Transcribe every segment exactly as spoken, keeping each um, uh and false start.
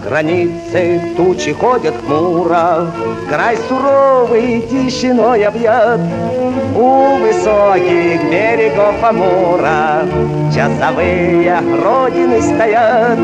границе тучи ходят хмуро, край суровый тишиной объят. У высоких берегов Амура часовые родины стоят.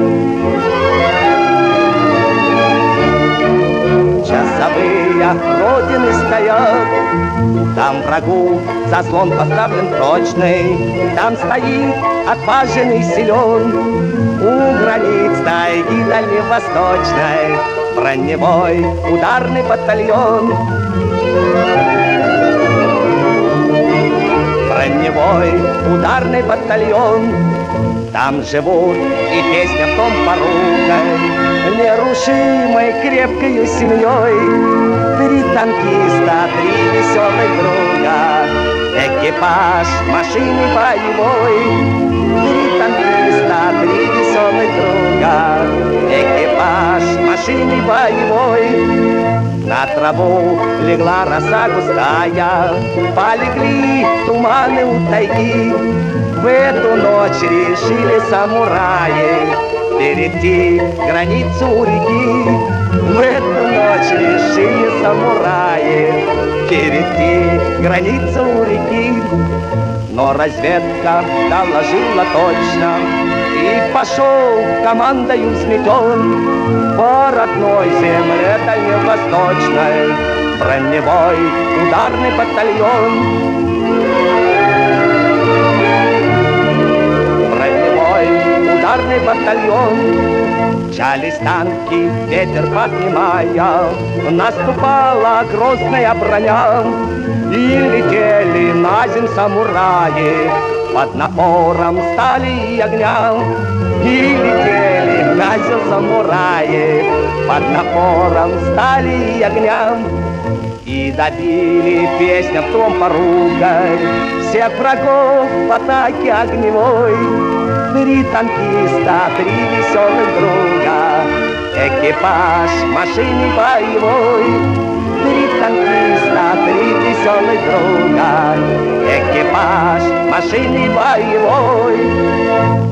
Часовые родины стоят. Там врагу заслон поставлен прочный, там стоит отважный силен. У границ тайги дальневосточной броневой ударный батальон. Броневой ударный батальон. Там живут и песня в том поругой, нерушимой крепкою семьей. Три танкиста, три веселых друга, экипаж машины боевой. Три танкиста, три веселых друга, экипаж машины боевой. На траву легла роса густая, полегли туманы у тайги. В эту ночь решили самураи перейти границу у реки. В эту ночь решили самураи перейти границу у реки. Но разведка доложила точно, и пошел командою взметен по родной земле дальневосточной броневой ударный батальон. Ударный батальон. Мчались танки, ветер поднимая, наступала грозная броня. И летели на земь самураи под напором стали и огня. И летели на земь самураи под напором стали и огня. И добили песня в том поругой всех врагов в атаке огневой. Три танкиста, три веселых друга, экипаж машины боевой. Три танкиста, три веселых друга, экипаж машины боевой.